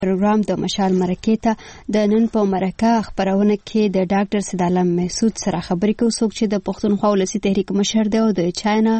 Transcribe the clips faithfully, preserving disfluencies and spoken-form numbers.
پروګرام د مشال مرکې ته د نن په مرکه خبرونه کې د ډاکټر سید عالم مسعود سره خبرې کوو، څوک چې د پښتونخوا ولسی تحریک مشر دی او د چاینا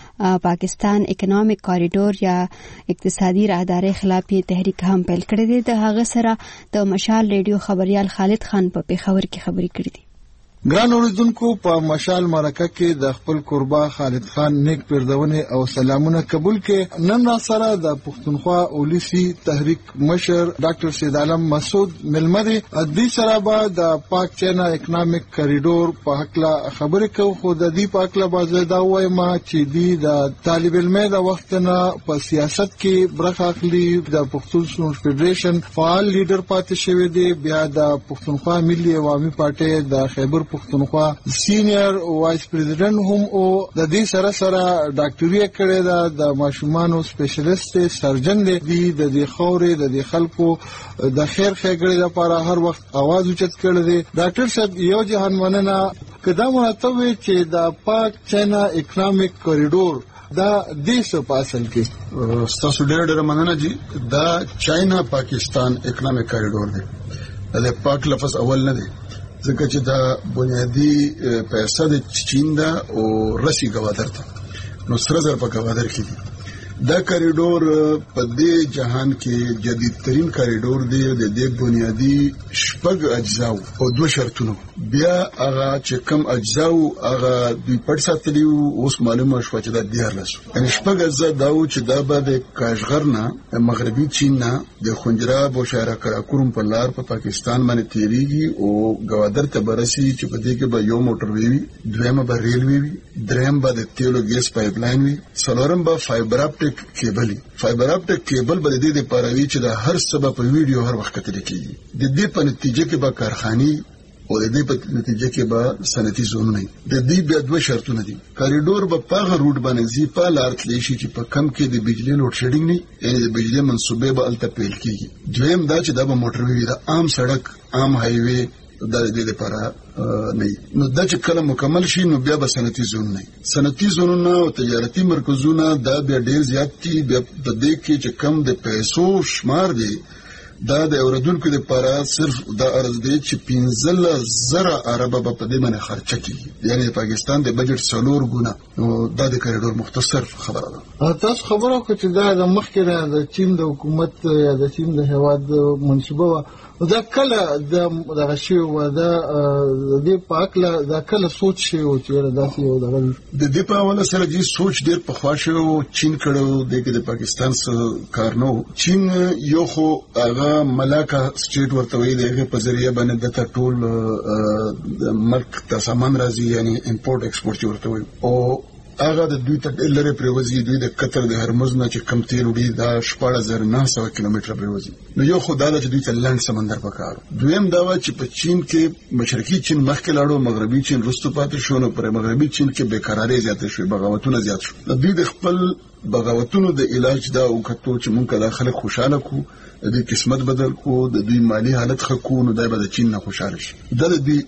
پاکستان اکونومیک کاریډور یا اقتصادي راهداري خلاف تحریک هم پیل کړی دی. د هغه سره د مشال ریډیو خبريال خالد خان په پیښور کې خبرې کړې دي. ګران اوریدونکو، په مشال مرکه کې د خپل قربا خالد خان نیک پردونه او سلامونه قبول کې نن را سره د پښتونخوا ولسی تحریک مشر ډاکټر سید عالم مسعود ملمدي د سره به د پاک چاینا اکونومیک کاریډور په حق لا خبرې کوو. خو د دې په حق لا باز دا وایم چې دی د طالب علمه د وخت نه په سیاست کې برخه اخلي، د پښتون فدریشن فعال لیډر پاتې شوی دی، بیا د پښتونخوا ملي عوامي پارټي د خیبر پښتونخوا سینیئر وایس پریزیډنټ هم او د دې سره سره ډاکټري کړې ده، د ماشومانو سپیشلیست سرجن دی، د دې خورې د دې خلکو د خیر ښېګړې لپاره هر وخت आवाज اوچت کړی دی. ډاکټر صاحب، یو جهان مننه کدا مرتبه چې د پاک چاینا اکونومیک کوریډور دا دیسه په اصل کې ستاسو ډېر ډېر مننه جی. دا چاینا پاکستان اکونومیک کوریډور دی، د پاک لفظ اول نه دی ځکه چې دا بنیادی پیسې د چین دا او رسی گوادر ته نو سره زر په گوادر کې دي. دا کوریډور په دې جهان کې جدید ترین کوریډور دی. د دې بنیادی شپږ اجزا او دوه شرطونه، بیا هغه چې کم اجزا او هغه دوی پټ ساتلی اوس معلومه شو چې دا دیارلس یعنی شپږ اجزا دا و چې دا به د کاشغر نه مغربي چین نه د خنجرا بوشهر کراکورم په لار په پا پاکستان باندې تیریږي او گوادر ته برسي چې په دې کې به یو موټر وي، دویمه به ریلوي وي، دریم به د تیلو ګیس پایپ لاین وي، څلورم به فایبر اپټیک کیبل. فایبر اپټیک کیبل به د دې لپاره وي چې د هر سبب په ویډیو هر وخت کتل کیږي. د دې په نتیجه کې به کارخاني او د دې په نتیجه کې به صنعتي زونونه. د دې بیا دوه شرطونه دي. کوریډور به په هغه روټ باندې ځي په لار تللی شي چې په کم کې د بجلی لوډ شیډینګ نه، یعنی د بجلی منسوبې به الته پیل کیږي. دویم دا چې دا به موټر وي، د عام سړک عام هایوي د دې لپاره نه. نو دا چې کله مکمل شي نو بیا به صنعتي زون نه، صنعتي زونونه او تجارتي مرکزونه دا بیا ډیر زیات دي. بیا په دې کې چې کم د پیسو شمار دی دا د اوریدونکو لپاره صرف دا ارز دی چې پنځه زره عربه په دې باندې خرچه کیږي، یعنی پاکستان د بجټ څلور ګونه. نو دا د کوریډور مختصر خبره ده. تاسو خبرو کوئ چې دا د مخکې د چین د حکومت یا د چین د هواد منصوبه دا کله د دغه شی و دا د دې پاکله دا کله سوچ شي او چې دا سی او دغه د دې په اول سره دې سوچ ډیر په خواشه او چین کړو د کې د پاکستان سره کار نو. چین یو خو هغه ملاکا سټیټ ورته وی دی په ذریعہ باندې د ټول د ملک ته سامان راځي، یعنی امپورټ ایکسپورټ ورته وی. او هغه د دوی ته لره پریوزي، دوی د قطر د هرمز نه چې کم تیر وړي دا شپږ هزار نه سوه کیلومتره پریوزي. نو یو خدای د دوی ته لاند سمندر پکار. دویم دا و چې په چین کې مشرقي چین مخکې لاړو، مغربي چین وروسته پاتې شو. نو پر مغربي چین کې بیکاري زیاته شوه، بغاوتونه زیات شو. دوی د خپل بغاوتونو د علاج دا وکړو چې مونږ د خلک خوشاله کو، د قسمت بدل کو، د دوی مالی حالت خکو، نو دا به د چین نه خوشاله شي. دا د دوی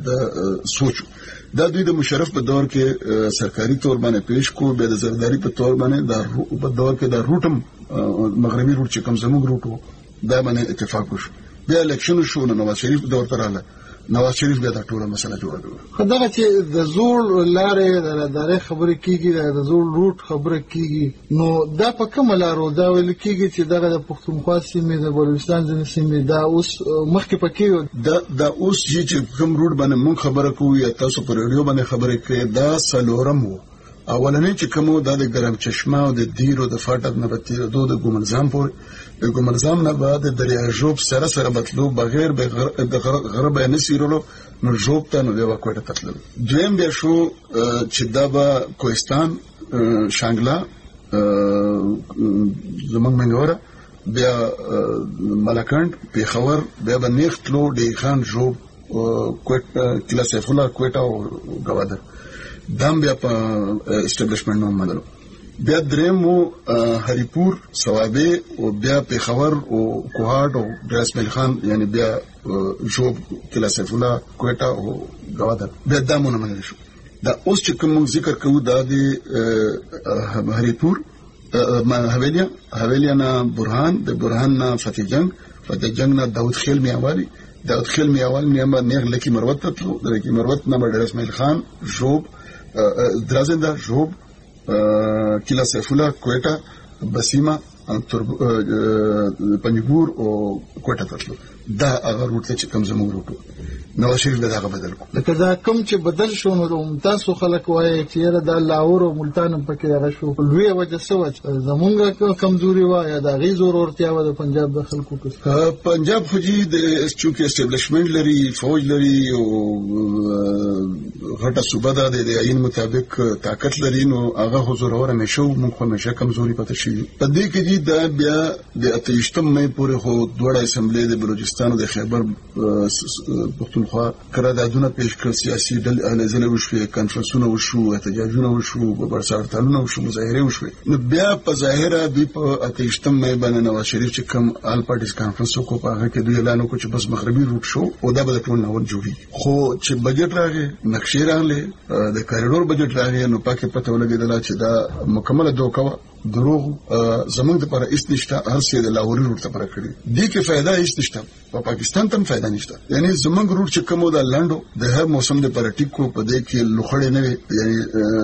د سوچ دا دوی د مشرف په دور کې سرکاري تور باندې پیش کو، بیا د زرداری په تور باندې د په دور کې د روټم مغربي روټ چې کوم زموږ روټو دا باندې اتفاق وشو. بیا الیکشن شو، نو نواز شریف دور ته راغله. نواز شریف بیا دا ټوله مسله جوړه کړه. خدای چې د زوړ لارې د لارې خبرې کیږي، د زوړ روټ خبرې کیږي، نو دا په کومه لارو دا ویل کیږي چې دغه د پښتونخوا سیمې د بلوچستان ځینې سیمې دا اوس مخکې پکې دا دا اوس چې کوم روټ باندې مونږ خبره کوو یا تاسو په ریډیو باندې خبرې کوي دا سلورم وو. اولنې چې کومو دا د ګرم چشمه او د دیرو د فاټک نه به تېرېدو د ګومرزام پورې، د ګومرزام نه به د دریا ژوب سره سره بتلو، بغیر د غره به یې نه څېرلو، نو ژوب ته نو بیا به کوټه ته تللو. دویم بیا شو چې دا به کوهستان، شانګله، زمونږ منګوره، بیا ملکنډ، پیښور، بیا به نیغ تلو ډېر خان، ژوب، کلا سیف الله، کوټه او ګوادر. دام بیا په اسټابلیشمنټ نوم منلو. بیا دریم وو هریپور، سوابه، او بیا پیښور او کوهاټ او ډراسمیل خان، یعنی بیا ژوب، کلا سیف الله، کوټه او ګوادر. بیا دامونه منل شو. دا اوس چې کوم ذکر کوو دا د هریپور، حویلیا، حویلیا نه برهان، د برهان نه فتح جنگ، په د جنگ نه داود خیل میاوالی داود خیل میاوالی نه نه لکی مروت تطلو لکی مروت نه ډیر اسماعیل خان جوب درازنده جوب کلا سیف الله کوټه بسیمه تر پنجګور او کوټه تطلو دا هغه روټ چې کوم زموږ روټ نواز شریف به دا بدل کو لکه دا کوم چې بدل شو نو تاسو خلک وایي چې دا لاهور او ملتان په کې هغه شو لوی وجه سوچ زمونږه کمزوري و یا دا غي ضرورتیا و د پنجاب د خلکو کې پنجاب خو جی د چونکه اسټابلیشمنت لري فوج لري او غټه صوبه ده د عین مطابق طاقت لري نو هغه حضور اور همیشه موږ همیشه کمزوري پته شي په دې کې جی دا بیا د اتهشتم مې پورې خو دوه اسمبلی د بلوچستان او د خیبر پختونخوا قراردادونه پیش کړ سیاسي ډلې اهل ځله وشو کانفرنسونه وشو احتجاجونه وشو برسارتالونه وشو مظاهره وشو نو بیا په ظاهره دوی په اتهشتم مې باندې نواز شریف چې کوم آل پارټیز کانفرنس کو په هغه کې دوی اعلان وکړ چې بس مغربي روټ شو او دا به ټول نور جوړي خو چې بجټ راغی نقشې راغله د کاریډور بجټ راغی نو پاکه پته ولګیدل چې دا مکمله دوکه دروغ زمونږ لپاره استشتا هر څه د لاهوري روټ لپاره کړی دي کې फायदा استشتا په پاکستان ته फायदा نشته یعنی زمونږ روټ چې کومو د لاندو د هر موسم لپاره ټیکو په دې کې لوخړې نه یعنی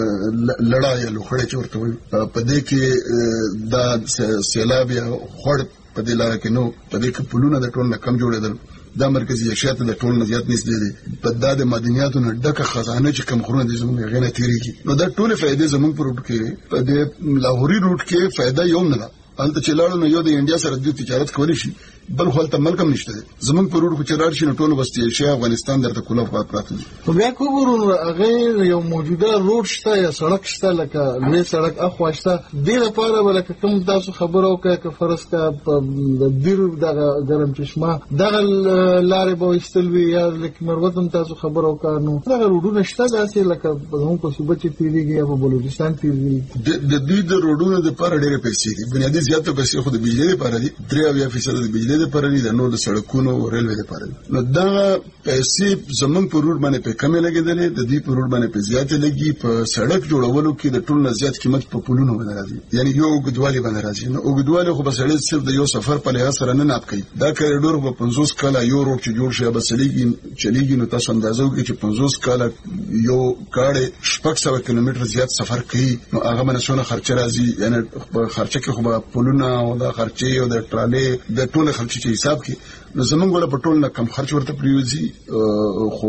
لړا یا لوخړې چورته وي په دې کې دا سیلاب یا خړ په دې لاره کې نو په دې کې پلونه د ټول نه کم جوړېدل دا مرکزی اشیاء ته د ټول نه زیات نږدې دي په د مدنیاتو نه ډکه خزانه چې کم خورونه دي زموږ غنه تیریږي نو دا ټول فائدې زموږ پر روټ کې په دې لاهوري روټ کې فائدہ یوم نه ده البته چې لاړو نو یو د انډیا سره د تجارت کولی شي بل خو ته ملکم نشته زمونږ په روډ کې راځي نو ټول وستي شي افغانستان درته کوله فقط پراته دي خو بیا کومو هغه یو موجوده روډ شته یا سړک شته لکه لوی سړک اخواشته د لپاره ولکه کوم تاسو خبرو کوي که فرض کا د دیر دغه ګرم چشمه دغه لارې به استلوي یا لکه مروتم تاسو خبرو کارنو دغه روډونه شته داسې لکه په په صوبه چې تیریږي یا په بلوچستان تیریږي د دې د روډونو د لپاره ډېر پیسې دي بنیادی زیاته پیسې خو د بجلی لپاره دي درې فیصد د بجلی لپاره دي د نور د سړکونو او ریلوی لپاره نو دا پیسې زمونږ په روډ باندې په کمه لګیدلې د دې په روډ باندې په زیاته لګي په سړک جوړولو کې د ټول نه زیات قیمت په پولونو باندې راځي یعنی یو اوږدوالي باندې راځي نو اوږدوالي خو به سړی صرف د یو سفر په لحاظ سره نه ناپ کوي دا کریډور په پنځوس کاله یو روډ چې جوړ شي به سلیږي چلیږي نو تاسو اندازو کې چې پنځوس کاله یو کاړې شپږ سوه کیلومتر زیات سفر کوي نو هغه باندې څونه خرچه راځي یعنی خرچه کې خو به پولونه او د خرچې او د ټرالې د ټول خرچې چې حساب کې نو زمونږ ولا په ټول نه کم خرچ ورته پریوزي خو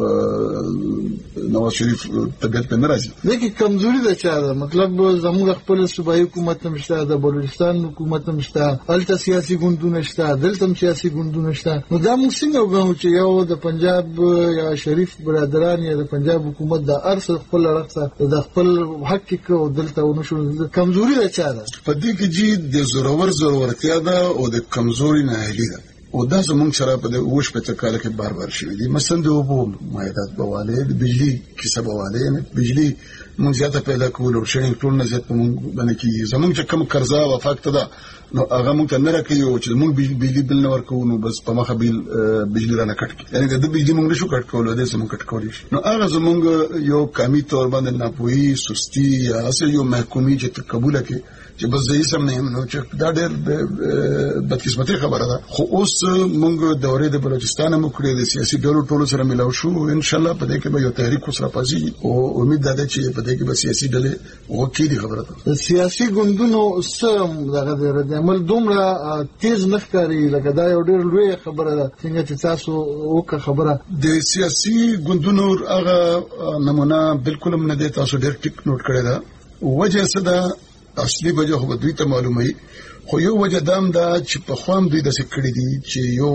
نواز شریف طبيعت په ناراضي دغه کمزوري ده چې مطلب زموږ خپل صوبایي حکومت نشته د بلوچستان حکومت نشته الته سیاسي ګوندونه شته دلته سیاسي ګوندونه شته نو دا موږ څنګه وګورو چې یو د پنجاب یا شریف برادران یا د پنجاب حکومت د ارث خپل رخصه د خپل حق کې دلته ونشو کمزوري ده چې په دې کې جی د زورور زورورتیا ده او د کمزوري نه هلي ده او دا زمونږ سره په د اوش په تکاله کې بار بار شوی دي مثلا د اوبو مایدات بواله د بجلی کیسه بواله نه بجلی مونږ زیاته پیدا کول او شین ټول نه زیات مونږ باندې کې زمونږ چې کم قرضا وفاقت ده نو هغه مونږ ته نه راکوي او چې مونږ بجلی بل نه ورکو نو بس په مخه بیل بجلی را نه کټ یعنی د بجلی مونږ نشو کټ کولو د سمون کټ کولی نو هغه زمونږ یو کمی تور باندې ناپوهي سستی یا اصل یو محکومي چې قبول کړي چې بس زه یې سم نه نو چې دا ډېر بدقسمتي خبره ده خو اوس مونږ دورې د بلوچستان مو کړې د سیاسي ډلو ټولو سره ملاو شو ان شاء الله په دې کې به یو تحریک وسره پازي او امید ده چې په دې کې به سیاسي ډلې وکړي خبره ده سیاسي ګوندونو سم دغه د عمل دومره تیز نخکاری لکه دا یو ډېر لوی خبره ده څنګه چې تاسو وکړه خبره د سیاسي ګوندونو هغه نمونه بالکل نه ده تاسو ډېر ټیک نوٹ کړی دا وجه څه ده اصلي وجه خو دوی ته معلومه خو یو وجه دام دا چې په خوام دوی د سکړې دي چې یو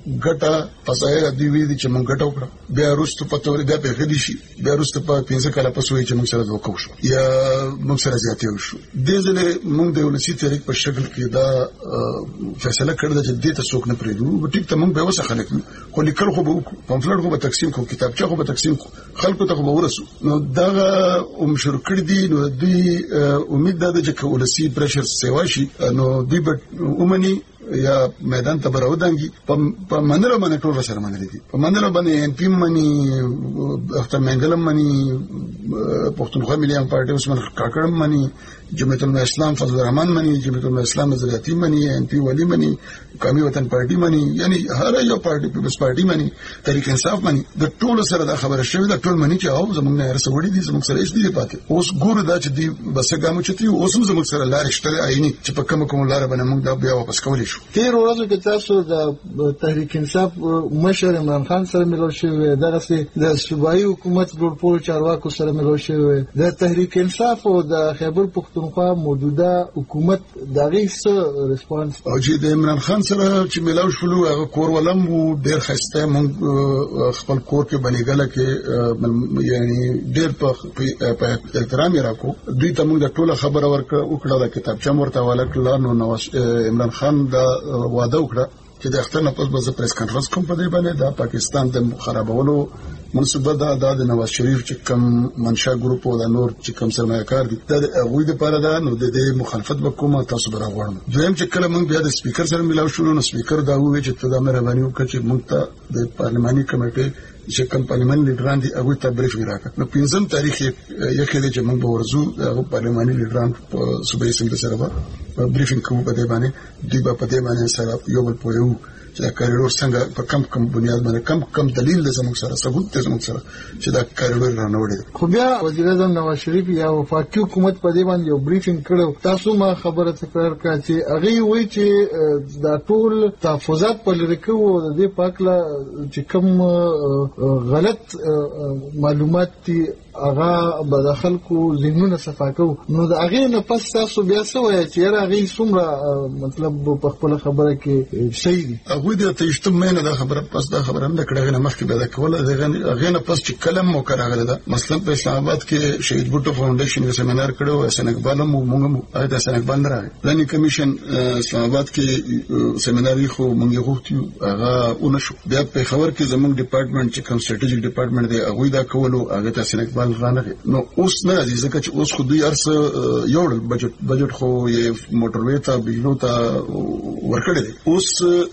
ګټه پسایره دی وی چې مونږ ګټو کړ بیا وروسته پته ورې بیا په غدي شي بیا وروسته په پنځه کاله پسوي چې مونږ سره دوکو شو یا مونږ سره زیاتې وشو د ځله مونږ د ولسی تحریک په شکل کې دا فیصله کړل چې دې ته څوک نه پریدو ټیک ته مونږ به وسه خلک خو لیکل خو به پمفلټ خو به تقسیم خو کتابچه خو به تقسیم خلکو ته خو ورسو نو دا هم شروع کړی دي نو دوی امید ده چې ولسی پرشر سیوا شي نو دوی به اومني یا میدان ته براودانګي په منلو باندې ټول سره منلي دي په منلو باندې ان پی منی اختر منګلم منی پښتونخوا ملي پارټي اوسمن کاکړم منی جمعیت الاسلام فضل الرحمن مني، جمعیت الاسلام نظریاتی مني، ان پی ولی مني، قومي وطن پارټي مني، یعنی هر یو پارټي پیپلز پارټي مني، تحریک انصاف مني. د ټول سره دا خبره شوې ده، ټول مني چې او زمونږ نه رسوړي دي، زمونږ سره هیڅ دي پاتې. اوس ګورو دا چې دی بس ګامو چتي اوس هم زمونږ سره لارې شته عیني چې په کوم کوم لار باندې موږ دا بیا واپس کولای شو. تیر ورځو کې تاسو د تحریک انصاف مشر عمران خان سره ملو شوی، دغه سي د صوبایي حکومت ګورپور چارواکو سره ملو شوی، د تحریک انصاف او د خیبر پختونخوا موجوده حکومت دغه څه ریسپانس او چې د عمران خان سره چې ملو شلو هغه کور ولم وو ډیر خسته موږ خپل کور کې بنګاله کې یعنی ډیر په احترام یې راکو. دوی ته موږ د ټوله خبره ورکړه د کتابچه ورته ولکړه. نو نواز عمران خان دا وعده وکړه چې د اختر نه پس به پریس کانفرنس کوم په دې باندې د پاکستان د خرابولو منصوبه دا د نواز شریف چې کوم منشا ګروپ او د نور چې کوم سرمایه‌کار دي د هغوی لپاره دا نو د دې مخالفت وکوم تاسو به راغواړم. دویم چې کله موږ بیا د سپیکر سره ملاو شو نو سپیکر دا وویل چې ته دا مهرباني وکړه چې موږ ته د پارلماني کمیټې چې کوم پارلماني لیډران دي هغه ته بریف راکړه. نو پنځم تاریخ یې کې چې موږ به ورزو هغه پارلماني لیډران په صوبایي اسمبلی سره به بریفینګ کوو په دې باندې. دوی به په دې باندې سره یو بل پوهیو چې دا کاریډور څنګه په کم کم بنیاد باندې کم کم دلیل د زموږ سره ثبوت د زموږ سره چې دا کاریډور رانوړي. خو بیا وزیر اعظم نواز شریف یا وفاقي حکومت په دې باندې یو بریفینګ کړو. تاسو ما خبره تکرار کړه چې هغه وایي چې دا ټول تحفظات په لری کوو د دې پاکله چې کوم غلط معلومات دي هغه به د خلکو ذهنونه صفا کوو. نو د هغه نه پس تاسو بیا څه وایي چې هغه څومره مطلب په خپل خبره کې صحیح دي؟ هغه د تېشتم مینه دا خبره پس دا خبره هم د کړهغه نه مخکې به دا کوله. هغه نه پس چې کلم مو کراغله ده. مثلا په اسلام آباد کې شهید بوټو فاونډیشن یو سیمینار کړو، حسن اقبال مو موږ آیت حسن اقبال نه راغی. پلانینګ کمیشن اسلام آباد کې سیمینار یې خو موږ غوښتیو هغه اونشو. بیا په خبر کې زموږ ډپارټمنټ چې کوم سټریټیک ډپارټمنټ دی هغه دا کولو هغه ته حسن اقبال رانغی. نو اوس نه دي ځکه چې اوس خو دوی ارس یو بجټ بجټ خو یې موټروي ته بجلو ته ورکړی دی. اوس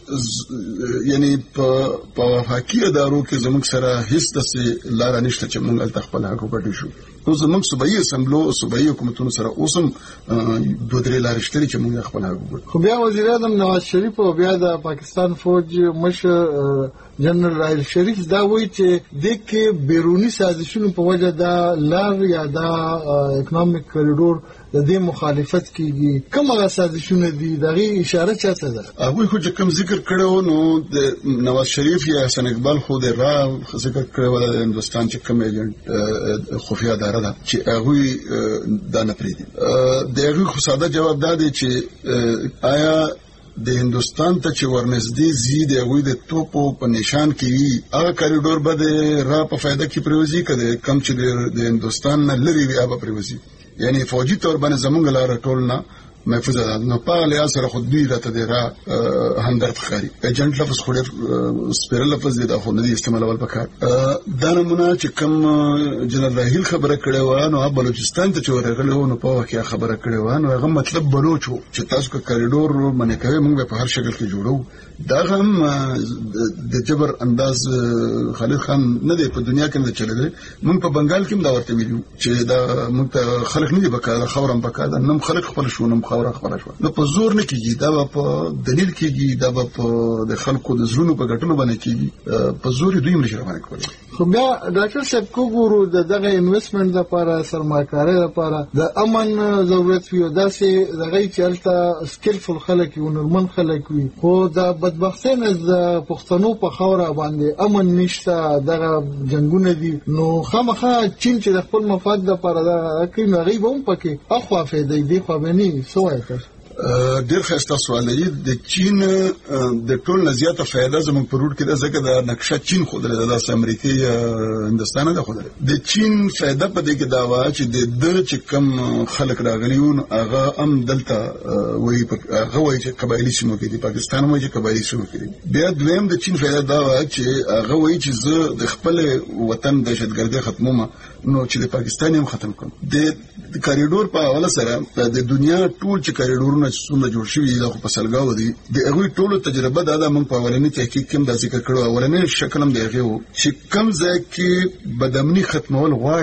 یعنی په په وفاقي ادارو کې زموږ سره هیڅ داسې لار نشته چې موږ الته خپل حق وپټو شو. نو زموږ صوبایي اسمبلو صوبایي حکومتونو سره اوس هم دوه درې لارې شته چې موږ خپل حق وپټو. خو بیا وزیر اعظم نواز شریف او بیا د پاکستان فوج مشر جنرال راحیل شریف دا وایي چې د کې بیرونی سازشونو په وجه دا لار یا دا اکونومیک کوریډور د دې مخالفت کیږي. کومه سازشونه دي دغه اشاره چاته ده؟ هغه خو چې کوم ذکر کړو نو د نواز شریف یا حسن اقبال خو د را ذکر کړو د هندستان چې کوم ایجنټ خفیه اداره ده چې هغه دا نه پریدي. د هغه خو ساده جواب دا دی چې آیا د هندستان ته چې ورنږدې زی د هغوی د توپو په نشان کې وي هغه کاریډور به د را په فایده کې پریوزي که کم چې د هندستان نه لرې وي هغه به پریوزي. یعنی فوجي تور باندې زمونږ لاره ټول نه محفوظه ده. نو په لحاظ سره خو دوی راته د را همدرد ښکاري. ایجنټ لفظ خو ډېر سپېره لفظ دی دا خو نه دی استعمالول پکار. دا نمونه چې کوم جنرال راحیل خبره کړې وه نو هغه بلوچستان ته چې ورغلی و نو په واقعیا خبره کړې وه نو هغه مطلب بلوچ و چې تاسو که کاریډور منې کوئ موږ به په هر شکل کې جوړو. دا هم د جبر انداز خالد خان نه دی په دنیا کې نه چلېدلی. موږ په بنګال کې هم دا ورته ویلي چې دا موږ ته خلک نه دي پکار ده خاوره هم پکار ده. نم خلک خپل شو نم خاوره خپله شوه. نو په زور نه کېږي دا به په دلیل کېږي دا به په د خلکو د زړونو په ګټلو باندې کېږي. په زور یې دوی هم نشي راباندې کولی. خو بیا ډاکټر صاحب کو ګورو د دغه انویسټمنټ لپاره سرمایه‌کارۍ لپاره د امن ضرورت وي او داسې دغه چې هلته سکیلفل خلک وي نورمن خلک وي. خو د بدبختۍ نه د پښتنو په خاوره باندې امن نشته دغه جنګونه دي. نو خامخا چین چې د خپل مفاد لپاره دا کوي نو هغوی به هم پکې اخوا فایده دی خو به نه څه وایي تاسو؟ ډېر ښایسته سوال دی. د چین د ټول نه زیاته فایده زموږ په روډ کې ده ځکه د نقشه چین ښودلې ده داسې امریکې یا هندوستان نه ده ښودلې. د چین فایده په دې کې دا وه چې د ده چې کم خلک راغلي وو نو هغه هم دلته وایي هغه وایي چې قبایلي سیمو کې دي پاکستان وایي چې قبایلي سیمو کې دي. بیا دویم د چین فایده دا وه چې هغه وایي چې زه د خپل وطن دهشتګردي ختمومه نو چې د پاکستان هم ختم کړم. د کاریډور په حواله سره د دنیا ټول چې کاریډورونه څومره جوړ شوي دي دا خو په سلګاو دي. د هغوی ټولو تجربه دا ده موږ په اولني تحقیق کې هم دا ذکر کړو. اولنی شکل هم د هغې و چې کوم ځای کې بدامني ختمول غواړي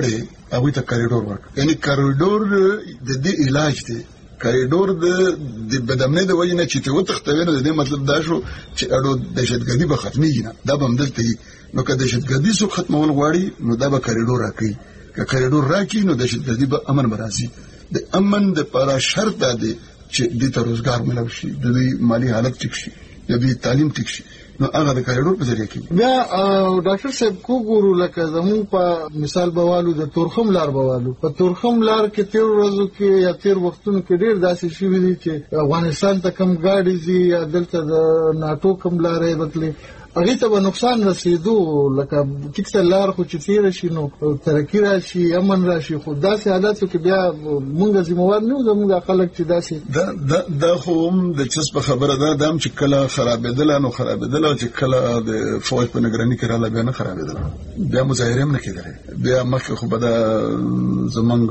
هغه ته کریډور ورک. یعنی کریډور د دې علاج دی. کریډور د بدامنۍ د وجې نه چې ته وتښتوې نو د دې مطلب دا شو چې اړو دهشتګردي به ختمېږي نه، دا به همدلته وي. نو که دهشتګردي څوک ختمول غواړي نو دا به کریډور راکوي. که کریډور راکړي نو دهشتګردي به امن به راځي. د امن دپاره شرط دا دی چې دې ته روزګار ملو شي، د دوی مالي حالت ټیک شي، د دوی تعلیم ټیک شي. نو هغه د کریډور په ذریعه کې بیا ډاکټر صاحب کو ګورو لکه زموږ په مثال بوالو د تورخم لار بوالو په تورخم لار کې تیر ورځو کې یا تیر وختونو کې ډیر داسې شوي دي چې افغانستان ته کم ګاډي ځي یا دلته د ناټو کم لارې بتلې هغه ته به نقصان رسیدو. لکه ټیک لار خو چې تیر شي نو ترقی راشي، امن راشي، خو داسې حالاتو کې بیا مونږ ذمہوار نه یو. زموږ خلک چې داسې دا دا خو هم د چسپ خبره ده، دا هم چې کله خرابېدله نو خرابېدله، چې کله د فوج په نگراني کې رااله بیا نه خرابېدله، بیا مظاهرې هم نه کېدلې. بیا مخکې خو به د زمونږ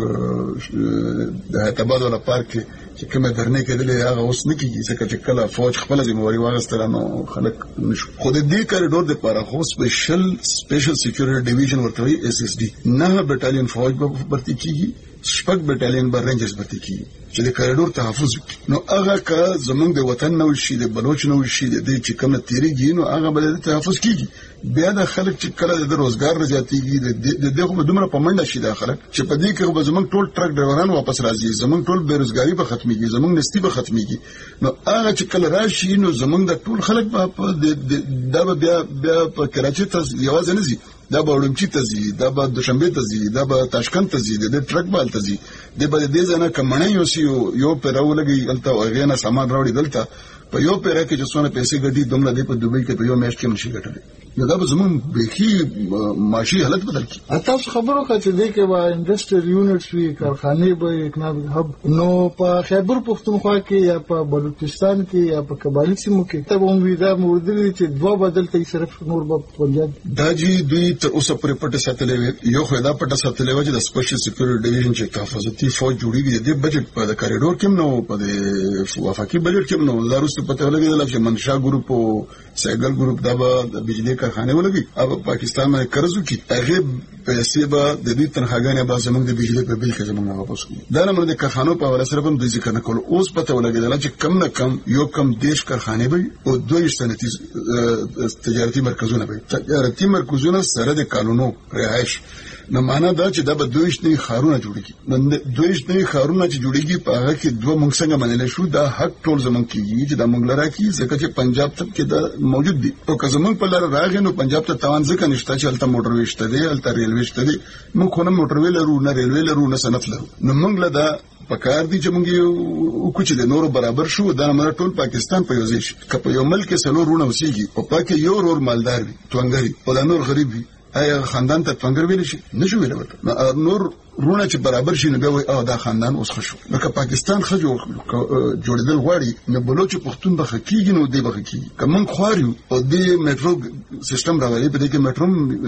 د حیدرآباد والا پارک کې چې کومه درنې کېدلې هغه اوس نه کېږي، ځکه چې کله فوج خپله ذمہواري واخیستله نو خلک نشو. خو د دې کریډور دپاره خو سپیشل سپیشل سیکیورټي ډیویژن ورته وایي ایس ایس ډي، نه بټالین فوج به برتي کېږي، شپږ بټالین به رینجرز برتي کېږي چې د کریډور تحفظ وکړي. نو هغه که زمونږ د وطن نه وشي، د بلوچ نه وشي، د دې چې کوم نه تېرېږي نو هغه به د تحفظ کېږي. بیا د خلک چې کله د روزګار نه زیاتېږي، د دې خو به دومره په منډه شي دا خلک چې په دې کې به زمونږ ټول ټرک ډرایوران واپس راځي، زمونږ ټول بېروزګاري به ختمېږي، زمونږ نستي به ختمېږي. نو هغه چې کله راشي نو زمونږ د ټول خلک به دا به بیا بیا په کراچۍ ته یوازې نه ځي، دا به اړمچي ته ځي، دا به دوشنبې ته ځي، دا به تاشکند ته ځي، د دې ټرک به هلته ځي. دی به د دې ځای نه که مڼۍ یوسي یو پیره ولګوي هلته او هغې نه سامان راوړي دلته په یو پیره کې چې څونه پیسې ګټي دومره دی په دوبۍ کې په یو میاشت کې هم نشي ګټلی. نو دا به زمونږ بیخي معاشي حالت بدل کړي. تاسو خبرو که چې دی کې به انډسټریل یونټس وي، کارخانې به اکنامیک هب. نو په خیبر پښتونخوا کې یا په بلوچستان کې یا په قبایلي سیمو کې ته به هم وي دا موردلي چې دوه به دلته یې صرف نور به پنجاب دا جي دوی تر اوسه پورې پټه ساتلې وې. یو خو دا پټه ساتلې وه چې د سپیشل سیکیورټي ډیویژن چې تحفظاتي فوج جوړېږي د دې بجټ په د کریډور کې هم نه و، په د وفاقي بجټ کې هم نه و. دا وروسته پته ولګېدله چې منشا ګروپ او سایګل ګروپ دا به د بجلي کارخانې ولګي، هغه پاکستان باندې قرض وکړي، هغې پیسې به د دوی تنخواګانې به زموږ د بجلي په بل کې زموږ نه واپس کړي. دا نه د کارخانو په حواله سره به هم دوی ذکر نه کولو. اوس پته ولګېدله چې کم نه کم یو کم دېرش کارخانې به وي او دوه ویشت صنعتي تجارتي مرکزونه به وي. تجارتي مرکزونه سره د کالونو رهایش، نو معنا دا چې دا به دوه ویشت نوي ښارونه جوړېږي. نو دوه ویشت نوي ښارونه چې جوړېږي په هغه کې دوه موږ څنګه منلی شو، دا حق ټول زموږ کېږي چې دا موږ له راکړي، ځکه چې پنجاب ته کې دا موجود دي. او که زموږ په لاره راغی نو پنجاب ته توان ځکه نشته چې هلته موټروې شته دی، هلته ریلوې شته دی. موږ خو نه موټروې لرو، نه ریلوې لرو، نه صنعت لرو. نو موږ له دا پکار دي چې موږ وکړو چې د نورو برابر شو. دا نه ټول پاکستان په یو ځای شي. که په یو ملک کې څلور وروڼه اوسېږي او په کې یو ورور مالدار وي، توانګر وي، او دا نور غریب وي، آیا خاندان ته توانګر ویلی شي؟ نه شو ویلی ورته. نور وروڼه چې برابر شي نو بیا وایي او دا خاندان اوس ښه شو. لکه پاکستان ښه جوړېدل غواړي نو بلوچ پښتون به ښه کېږي نو دی به ښه کېږي. که موږ خوار یو او دې میټرو سیسټم راولي، په دې کې میټرو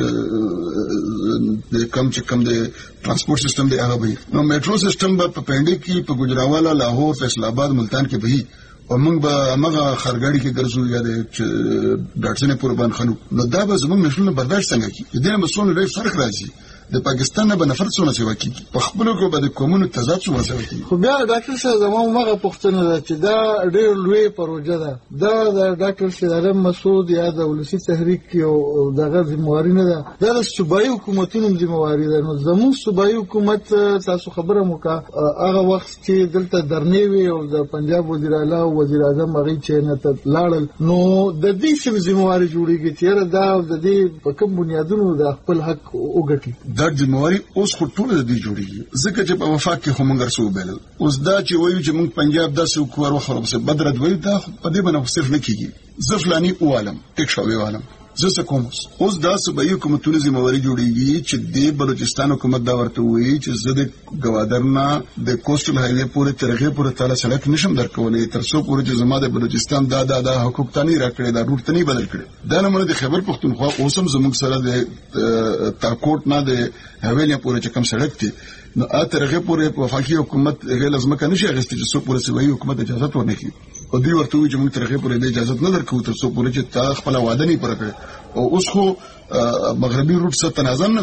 کم چې کم د ترانسپورټ سیسټم دی هغه به وي. نو میټرو سیسټم به په پنډۍ کې، په ګوجرانوالا، لاهور، فیصل آباد، ملتان کې به وي او موږ به همغه خرګاړي کې ګرځو یا د ډاټسنې پورې باندې خلو. نو دا به زموږ نسلونه برداشت څنګه کړي؟ د دې نه به څومره لوی فرق راځي. د پاکستان نه به نفرت څونه سیوا کېږي، په خپلو کې به د قومونو تضاد څومره سیوا کېږي. خو بیا ډاکټر صاحب زما همغه پوښتنه ده چې دا ډېر لوی پروژه ده. دا د ډاکټر سیدعالم مسعود یا د ولسي تحریک او دغه ذمہواري نه ده، دا د صوبایي حکومتونو ذمہواري ده. نو زموږ صوبایي حکومت تاسو خبره مو کا هغه وخت چې دلته درنې وي او د پنجاب وزیر اعلی او وزیر اعظم هغې چې نه ته لاړل، نو د دې څه ذمہواري جوړېږي چې یاره دا د دې په کوم بنیادونو د خپل حق وګټي؟ دا ذمہواري اوس خو ټوله د دوی جوړېږي، ځکه چې په وفاق کې خو موږ هر څه وبایلل. اوس دا چې وایو چې موږ پنجاب داسې وکړو هر وخت ورپسې بد رد وایو، دا په دې باندې خو صرف نه کېږي. زه فلاني ووالم، ټیک شو ووالم، زه څه کوم؟ اوس دا صوبایي حکومتونو ذمہواري جوړېږي چې د بلوچستان حکومت دا ورته وایي چې زه د ګوادر نه د کوسټل هایوې پورې تر هغې پورې تاله سړک نشم درکولی تر څو پورې چې زما د بلوچستان دا دا دا حقوق ته نه راکړی، دا روټ ته نه بدل کړی. دا نمونه د خیبر پښتونخوا اوس هم زموږ سره د تاکوټ نه د حویلیا پورې چې کوم سړک دی نو تر هغې پورې په وفاقي حکومت هغې له ځمکه نشي اخیستې چې څو پورې صوبایي حکومت اجازت ورنه کړي. او دوی ورته وایي چې موږ تر هغې پورې د اجازت نه درکوو تر څو پورې چې تا خپله وعده نه پوره کړې. او اوس خو مغربي روټ څه تنازع نه ده،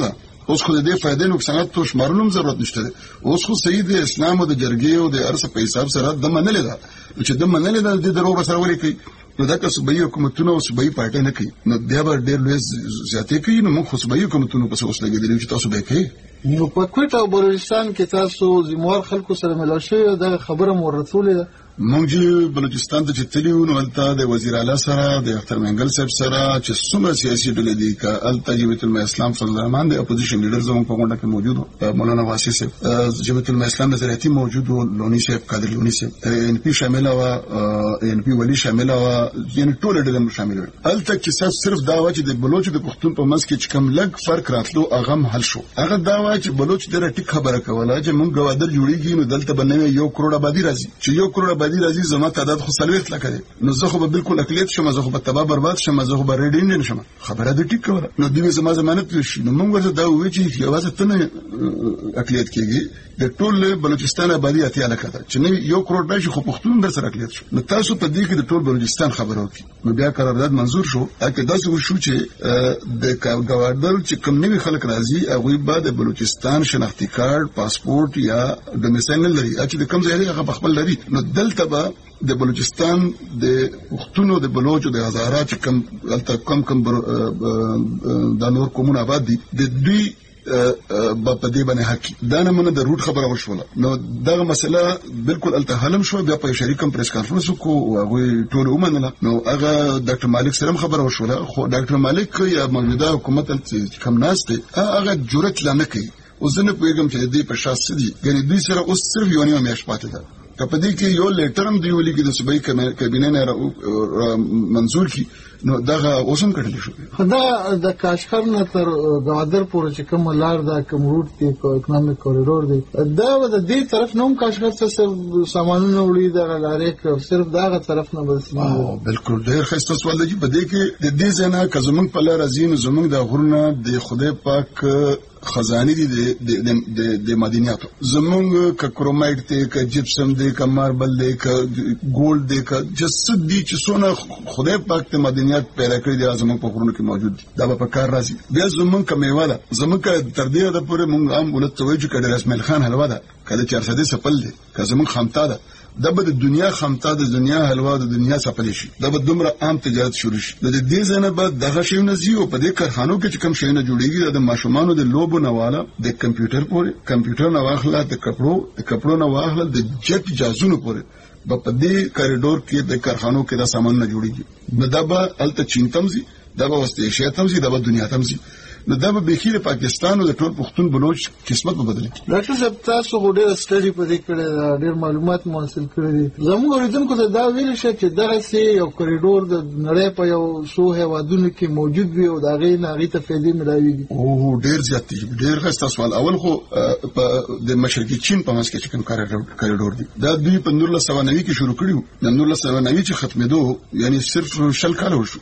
اوس خو د دې فائدې نقصانات تو شمارلو ضرورت نشته. اوس خو سید اسلام او د جرګې او د ارث په حساب سره د منلې ده چې د منلې ده د درو سره ولې کوي نو دا که صوبایي حکومتونه او صوبایي پارټي نه کوي نو بیا به ډېر لوی زیاتې کوي. نو موږ خو صوبایي حکومتونو پسې اوس لګېدلي چې تاسو به کوي. نو په کوټه او بلوچستان کې تاسو زموږ خلکو سره ملاو شوي دا خبره مو رسولې ده. موږ چې بلوچستان ته چې تللیو نو هلته د وزیر اعلی سره د اختر منګل صاحب سره چې څومره سیاسي ډلې دي که هلته جمعیت المه اسلام فضل الرحمن د اپوزیشن لیډر زموږ په غونډه کې موجود و، مولانا واسع صاحب، جمعیت المه اسلام نظریاتي موجود و، لونی صاحب قادر لونی صاحب، ان پی شامله وه، ان پی ولی شامله وه، یعنې ټوله ډلې شامل وې. هلته کیسه صرف دا وه چې د بلوچ د پښتون په منځ کې چې کوم لږ فرق راتلو هغه هم حل شو. هغه دا وه چې بلوچ ډېره ټیک خبره کوله چې موږ ګوادر جوړېږي نو دلته به نوی یو کروڑ آبادي راځي، چې یو کروڑ آبادي راځي زما تعداد خو څلوېښت لکه دی، نو زه خو به بالکل اقلیت شم، زه خو به تباه برباد شم، زه خو به ریډ انډین شم. خبره دې ټیک کوله. نو دوی زما ضمانت وشي. نو موږ ورته دا ووایو چې یوازې ته نه اقلیت کېږي، د ټول بلوچستان آبادي اتیا لکه ده، چې نوی یو کروڑ راشي خو پښتون در سره اقلیت شو. نو تاسو په دې کې د ټول بلوچستان خبره وکړي. نو بیا قرارداد منظور شو. اګه داسې وشو چې د ګوادر چې کوم نوي خلک راځي هغوی به د بلوچستان شناختي کارت، پاسپورت یا ډومیسایل نه لري، چې د کوم ځای هغه په خپل لري. نو دلته به د بلوچستان د پښتونو د بلوچو د هزاره چې کم الته کم کم د نور کومونه آباد دي د دوی با په دې باندې حق دا نه منه د روټ خبره وشوله. نو دغه مسله بالکل الته حلم شو. بیا په شریکم پریس کانفرنس کو او هغه ټول ومنله. نو هغه ډاکټر مالک سره خبره وشوله، خو ډاکټر مالک یا موجوده حکومت کم ناشته هغه جرأت لانه کوي. اوس نه پیغام چې دې په شاسې دي ګنې دوی سره اوس صرف یو نیمه میاشت پاتې ده. کپدې کې یو لیټر هم دی ولې کې د صوبایي کابینې نه منظور کی نو دغه اوسم کړل شو. خدا د کاشغر نه تر ګوادر پورې چې کوم لار دا کوم روټ دی کو اکونومیک کوریډور دی دا د دې طرف نوم کاشغر څخه سامانونه وړي دا لارې صرف داغه طرف نه بس. بالکل ډېر ښه سوال دی. په دې کې د دې ځنه که زمونږ په لار ازین زمونږ د غرونه د خدای پاک خزانه دي د د د معدنیاتو زمونږ ک کرومایټ ته ک جپسم دی ک ماربل دی ک ګولډ دی ک جسد دی چې څونه خدای پاک ته معدنیات پیدا کړی دي زمونږ په غرونو کې موجود دي. دا په کار راځي. بیا زمونږ ک میوه ده زمونږ تر دې ده پورې مونږ هم ولته وایو چې کډه اسماعیل خان حلوا ده کله چار سده سپل دی که زمونږ خامتا ده دا به د دنیا خامتا د دنیا حلوا د دنیا سپل شي. دا به دومره عام تجارت شروع شي. د دې ځنه به دغه شی نه زیو په دې کارخانو کې چې کوم شی نه جوړیږي د ماشومانو د لوبو نه والا د کمپیوټر پورې کمپیوټر نه واخله د کپړو د کپړو نه واخله د جټ جازونو پورې په دې کاریډور کې د کارخانو کې دا سامان نه جوړیږي. نو دا به الته چین تمزي، دا به واستې ایشیا تمزي، دا به دنیا تمزي. نو دا به بخیر پاکستان او د ټول پښتون بلوچ قسمت به بدلی. ډاکټر صاحب تاسو ډېر سټډي په دې کړه، ډېر معلومات مو حاصل کړی دي. زموږ اوریدونکو ته دا ویل شي چې دغه سي یو کوریډور د نړۍ په یو څو هیوادونو کې موجود وي او دا غي ناغي ته فائدې ملایوي. او ډېر زیات دي. ډېر ښه سوال. اول خو د مشرقي چین په منځ کې چې کوم کوریډور دی دا دوی په نولس سوه نوي کې شروع کړیو. د نولس سوه نوي چې ختمېدو یعنی صرف شل کال وشو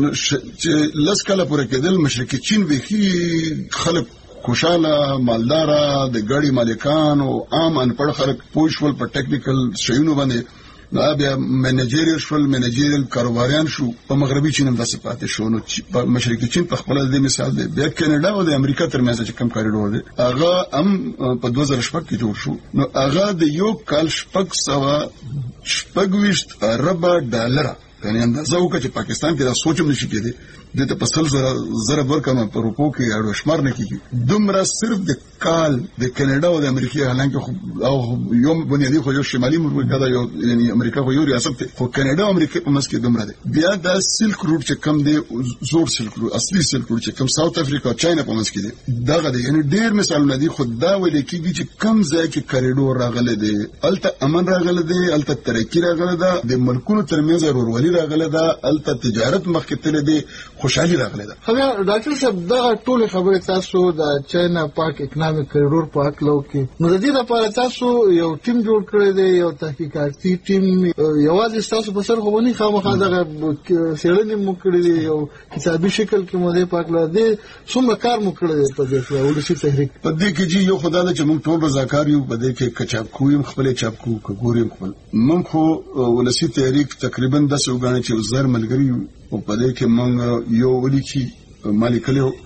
چې لس کاله پورې کېدل مشرقي چین به خلک خوشاله مالداره د ګاډي مالکان او عام انپړ خلک پوښول په ټیکنیکل شیونو باندې. نو بیا منیجریل شول، منیجریل کاروباریان شو. په مغربي چین هم داسې پاتې شو. نو په مشرقي چین په خپل د مثال دی. بیا کینیډا او د امریکا ترمنځ چې کوم کوریډور دی هغه هم په دوه زره شپږ کې جوړ شو. نو هغه د یو کال شپږ سوه شپږویشت اربه ډالره یعنی اندازه وکړه چې پاکستان کې دا سوچ هم نشي کېدی د ته پسل زره زره ورکمه په روپو کې اړو شمار نه کیږي. دومره صرف د کال د کینیډا او د امریکا حالانکه او یو بنیادی خو یو شمالي امریکا دا یو یعنی امریکا خو یو ریاست دی خو کینیډا او امریکا په منځ کې دومره دی. بیا دا سلک روټ چې کم دی زوړ سلک روټ اصلي سلک روټ چې کم ساوث افریقا او چاینا په منځ کې دی دغه دی. یعنی ډېر مثالونه دي. خو دا ویل کېږي چې کم ځای کې کوریډور راغلی دی الته امن راغلی دی، الته ترقي راغلی ده، د ملکونو ترمنځ ورورولي راغلی ده، الته تجارت مخکې تللی دی، خوشحالي راغلی ده. خو ډاکټر صاحب دغه ټول خبرې تاسو د چاینا پاک اکونومیک کوریډور په اړه لو کې نو د دې لپاره تاسو یو ټیم جوړ کړی دی، یو تحقیقاتي ټیم. یوازې تاسو په سر خو نه خامخا دغه څېړنې مو کړې دي، یو کتابي شکل کې مو دې پاک لا دي څومره کار مو کړی دی په دې کې ولسی تحریک په دې کې چې یو خدای چې موږ ټول رضاکار یو په دې کې کچاب کویم خپل چاپ کو ګوریم خپل موږ خو ولسی تحریک تقریبا د سوګانې چې زر ملګری او په دې کې موږ یو ولیکي مالک له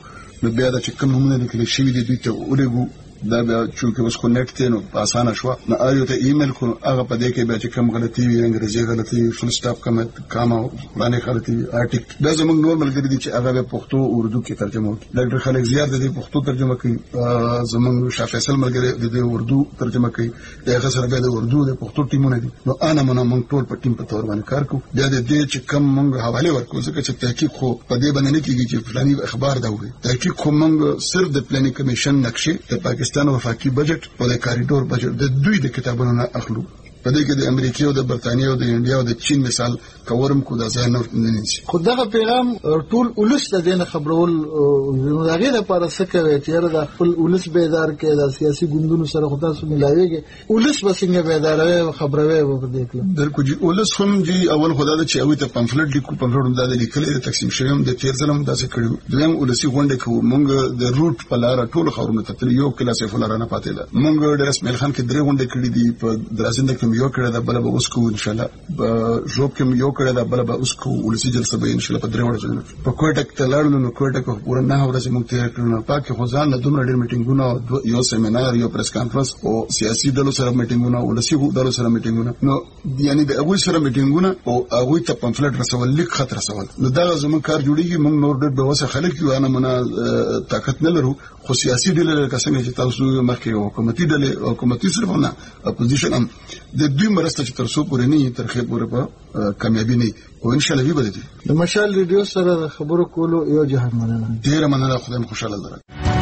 نو بیا د چې کوم نمونه لیکل شوي دي دوی ته ولېږو. دا بیا چې اوس کونیکټ دی نو اسانه شوه. نو آیو ته ایمیل کړو، هغه په دې کې بیا چې کوم غلطي وي، انګریزي غلطي وي، فل سټاپ کمه کامه پلانې غلطي وي، آرټیک دا زموږ نور ملګري دي چې هغه به پښتو اردو کې ترجمه وکړي. ډاکټر خالق زیار د دې پښتو ترجمه کوي، زموږ شاه فیصل ملګری د دې اردو ترجمه کوي، دغه سره بیا د اردو د پښتو ټیمونه دي. نو انا مونږ موږ ټول په ټیم په تور باندې کار کوو. بیا د دې چې کوم موږ حواله ورکوو، ځکه چې تحقیق خو په دې باندې نه کیږي چې فلاني اخبار دا وي. تحقیق خو موږ صرف د پلانینګ کمیشن نقشې د پاکستان وفاقي بجټ او د کاریډور بجټ د دوی د کتابونو نه اخلو. په دې کې د امریکا او د برتانیې او د انډیا او د چین مثال کورم کو د ځای نور نه نشي. خو دغه پیغام ټول ولس د دې نه خبرول نو دغه لپاره څه کوي چې د خپل ولس بیدار کې د سیاسي ګوندونو سره خو تاسو ملاويږي، ولس بسنګ بیداروي او خبروي په دې کې درکو جی ولس هم جی اول خدای د چې اوی ته پمفلټ لیکو، پمفلټ د لیکلې د تقسیم شوم د تیر ظلم داسې کړو. دویم ولسی غونډه کوو، مونږ د روټ په لار ټول خبرونه ته یو کلاس فلاره نه پاتې ده. مونږ د رسمل خان کې درې غونډه کړې دي، په درازنده کې یو کړه د بل به اوس کو ان شاء الله، په جوب کې یو کړه د بل به اوس کو ولسی جلسه به ان شاء الله په درې ورځې په کوټه کې تلاړو. نو کوټه کې پورا نه ورځې مونږ تیر کړو. پاک خو ځان له دومره ډېر میټینګونه، یو سیمینار، یو پریس کانفرنس او سیاسي ډلو سره میټینګونه، ولسی ډلو سره میټینګونه، نو یعنی د هغوی سره میټینګونه او هغوی ته پمفلټ رسول، لیک خط رسول. نو دا زموږ کار جوړیږي. موږ نور ډېر به وسه خلک یو انا منا طاقت نه لرو، خو سیاسي ډلې لکه څنګه چې تاسو مخکې حکومتي ډلې، حکومتي صرف نه اپوزیشن هم د دوی مرسته چې تر څو پورې نه تر خې پورې په کامیابی نه او ان شاء الله به دي. د مشال ریډیو سره خبرو کولو یو جهان مننه، ډیر مننه، خدای خوشاله درک.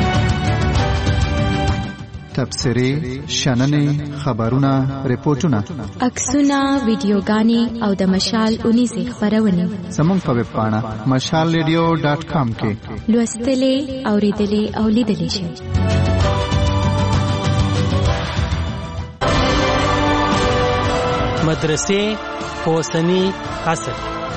تبصرې، شننې، خبرونه، ریپورتونه، عکسونه، ویډیوګانې او د مشال اونیزې خبرونه زموږ په ویب پاڼه مشال ریډیو ډاټ کام کې لوستلې، اوریدلې او لیدلې شئ. مدرسې په اوسني عصر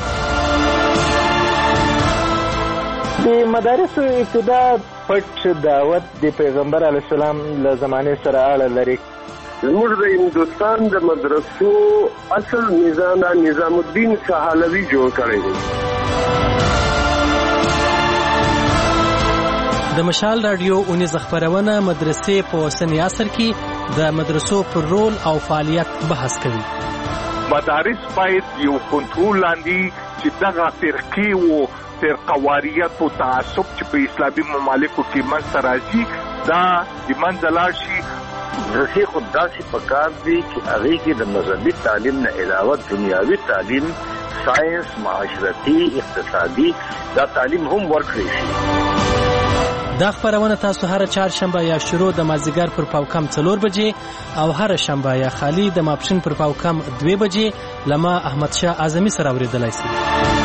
د مدارسو ابتدا پټ دعوت د پیغمبر علیه السلام له زمانې سره اړه لري. زموږ د هندوستان د مدرسو اصل نظام نظام الدین سهالوي جوړ کړی دی. د مشال رادیو اونیز خبرونه مدرسې په اوسني عصر کې د مدرسو پر رول او فعالیت بحث کوي. مدارس باید یو کنټرول لاندې چې دغه فرقې و فرقواریت او تعصب چې په اسلامي ممالکو کې منځته راځي دا د منځه لاړ شي. مدرسې خو داسې پکار دي چې هغې کې د مذهبي تعلیم نه علاوه دنیاوي تعلیم، ساینس، معاشرتي، اقتصادي دا تعلیم هم ورکړی شي. دا خبرونه تاسو هر چهارشنبه یا شروع د مازدیګر پر پاوکم څلور بجې او هر شنبه یا خالی د ماپښین پر پاوکم دوه بجې لما احمد شاه اعظمي سره اوریدلای شئ.